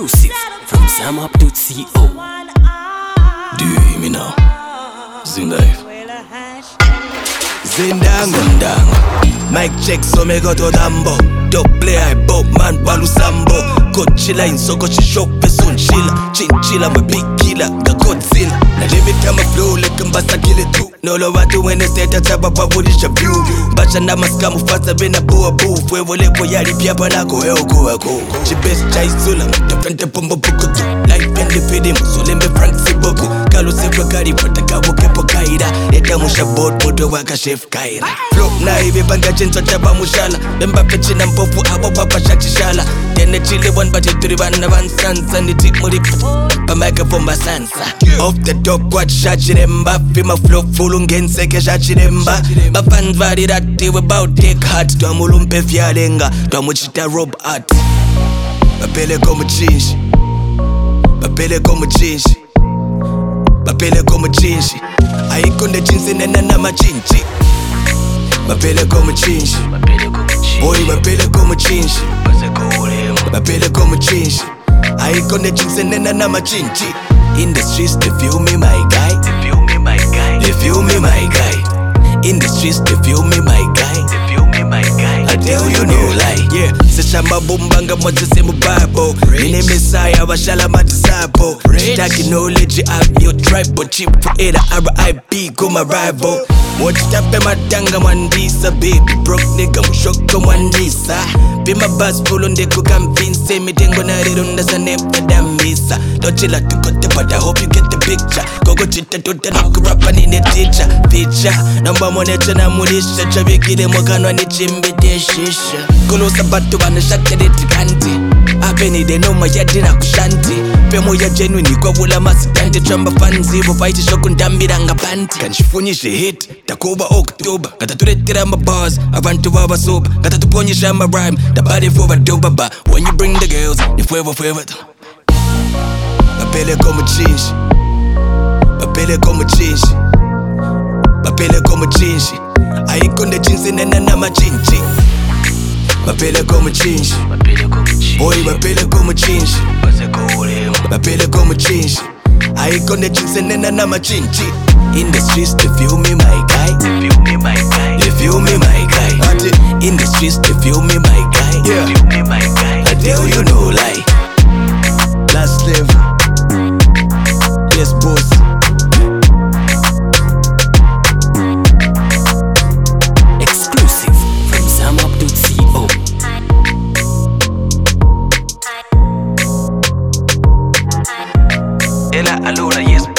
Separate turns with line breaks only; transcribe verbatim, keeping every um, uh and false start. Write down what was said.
Exclusive from Zamup dot co.
Do you hear me now? Zinlife.
Zindango, Zindango. Mic check so me go to Dambo. Dog play I bob man balu sambo. Godzilla in so go shop person chilla. Chinchilla my big killer, the Godzilla. Na limit kama flow like mbasa kile tu. No lo watu wene state ataba babulisha view. Bacha na maskamu fasa bena boa boo. Fwevo lepo yari pia panako heo kuwa ko. Chibes chai sula mutafente pombo buku tu. Life yande fede musulembe Frank Siboku. Kalu sefa kari wataka wokepo kaira. Eta musha board moto waka chef kaira. Flow na hivi banga chenzo chaba mushala. Bemba pechi na mpofu abo papa shachishala. Tene chile one bati turi wana van sansa. Ni tip muri pa microphone basansa. Off the top what shachiremba. Fima flow full ungense ke shachiremba. Bafans varirati we bout take heart. Tuamulumpe fyalenga. Tuamuchita rob art. Bapele komu chinshi. Bapele komu chinshi. Bapele komu chinshi. Aikonde chinsi nena na machinchi. Bapele komu chinshi. Boy bapele komu chinshi. Bapele komu chinshi. Aikonde chinsi nena na machinchi. In the streets they feel me my guy. They feel me my guy. They feel me my guy. In the streets they feel me my guy. They feel me my guy. I tell you no lie. Yeah. Sechama bumbanga moja semu Bible. Mine Messiah washala my disciple. Stacking knowledge I your tribe but cheap for it R I P go my rival. Mochitape matanga mandisa baby broke nigga mushoko mwandisa. Be my bus full on the cook and vince. Me tengo na rirunda sa nepta damisa. Don't chill at the kote but I hope you get the picture. Gogo chita tota na kurapa ni ne teacher. Feature namba monecha na mulisha. Chabikile mwakano ni chimbite shisha. Kulusa batu wana shakya deti kanti. Apeni de no mayadi na kushanti. Pemo ya genuine kwa wula masitante. Chamba fanzi wo fight shoku ndambiranga panti. Kanchifunyishe hit takuba October. Kata turetira my bars abantu baba soba. Kata tuponyisha my rhyme the body for a doba ba. When you bring the girls ni fuevo fuevo. Bapele komu chinshi. Bapele komu chinshi. Bapele komu chinshi. Aikonde chinsi nena na machinchi. Bapele komu chinshi. Boy bapele komu chinshi. Bapele komu chinshi. Aikonde chinsi nena na machinchi. In the streets they feel me my guy. They feel me my guy. They feel me my guy. In the streets they feel me my guy. Yeah. They feel me my guy. I tell you no lie. Last level. Yes boss.
Exclusive from Zamup dot co.
Ela alura yes